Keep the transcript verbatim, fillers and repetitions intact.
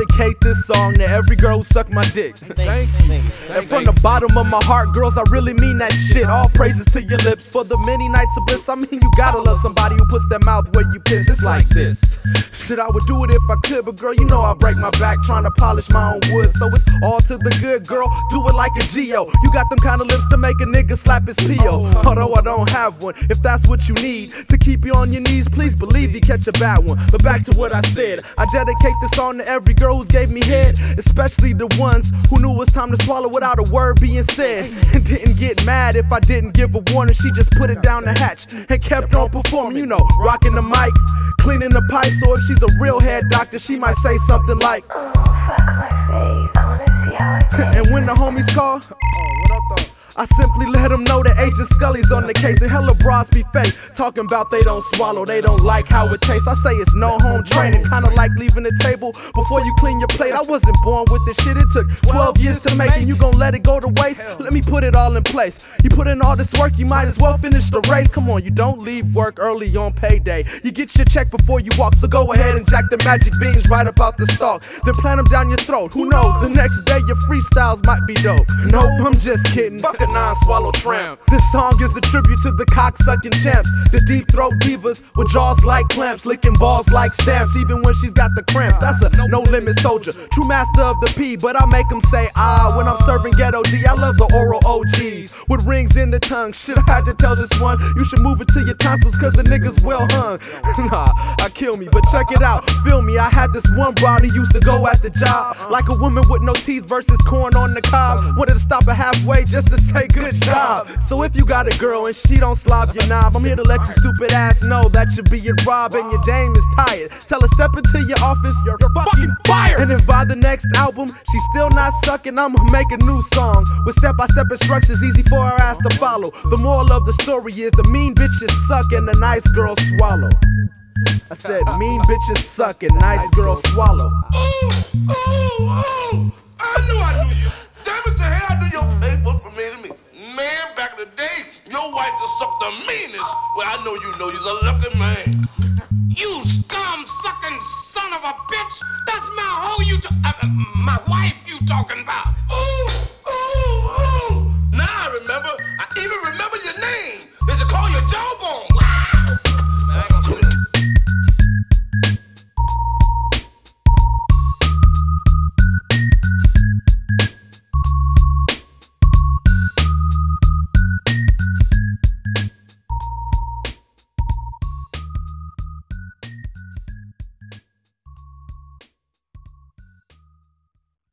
dedicate this song to every girl who sucked my dick. Thank you. And from the bottom of my heart, girls, I really mean that shit. All praises to your lips for the many nights of bliss. I mean, you gotta love somebody who puts their mouth where you piss. It's like this. Shit, I would do it if I could, but girl, you know I break my back trying to polish my own wood. So it's all to the good, girl. Do it like a Geo. You got them kind of lips to make a nigga slap his P O. Although I don't have one, if that's what you need to keep you on your knees, please believe you catch a bad one. But back to what I said, I dedicate this song to every girl who's gave me head, especially the ones who knew it was time to swallow without a word being said, and didn't get mad if I didn't give a warning. She just put it down the hatch and kept on performing, you know, rocking the mic, cleaning the pipes, or if she's a real head doctor, she might say something like, oh, fuck my face, I wanna see how it tastes. And when the homies call, oh, what up though? I simply let them know that Agent Scully's on the case. And hella bras be fake, talking about they don't swallow, they don't like how it tastes. I say it's no home training, kinda like leaving the table before you clean your plate. I wasn't born with this shit, it took twelve years to make, and you gon' let it go to waste? Let me put it all in place. You put in all this work, you might as well finish the race. Come on, you don't leave work early on payday. You get your check before you walk, so go ahead and jack the magic beans right up out the stalk. Then plant them down your throat, who knows, the next day your freestyles might be dope. Nope, I'm just kidding. A non-swallow tramp. This song is a tribute to the cock-sucking champs, the deep throat divas with jaws like clamps, licking balls like stamps, even when she's got the cramps. That's a no-limit soldier, true master of the P, but I make them say ah when I'm serving ghetto D. I love the oral O Gs with rings in the tongue. Shit, I had to tell this one, you should move it to your tonsils cause the nigga's well hung. Nah, I kill me, but check it out, feel me. I had this one broad who used to go at the job like a woman with no teeth versus corn on the cob. Wanted to stop her halfway just to say good job. So if you got a girl and she don't slob your knob, I'm here to let your stupid ass know that you're being robbed and your dame is tired. Tell her step into your office, you're, you're fucking fired. And if by the next album she's still not sucking, I'ma make a new song with step-by-step instructions easy for her ass to follow. The moral of the story is the mean bitches suck and the nice girls swallow. I said mean bitches suck and nice girls swallow. Ooh, ooh, ooh! I knew I knew you. Damn it to hell, I knew your face was familiar to me. Man, back in the day, your wife just sucked the meanest. Well, I know you know you're a lucky man. You scum-sucking son of a bitch! That's my hoe you ta- uh, my wife you talking about. Ooh, ooh, ooh! Now I remember. I even remember your name. Is it call you Joe?